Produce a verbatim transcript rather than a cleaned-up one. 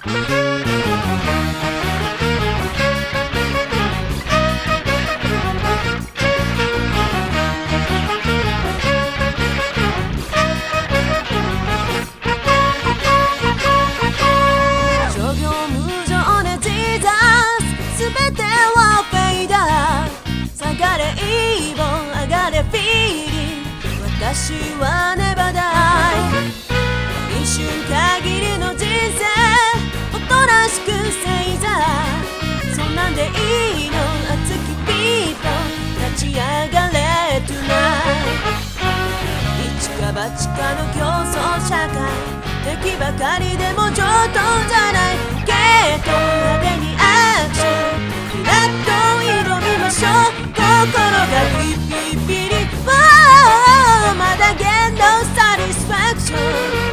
私はネバダイ一瞬限りの人生おとなしく正座そんなんでいいの熱きピーポー立ち上がれ Tonight 一か八かの競争社会敵ばかりでも上等じゃないゲート派手にアクションキラッと挑みましょう心がピッピッピリまだ限度サティスファクション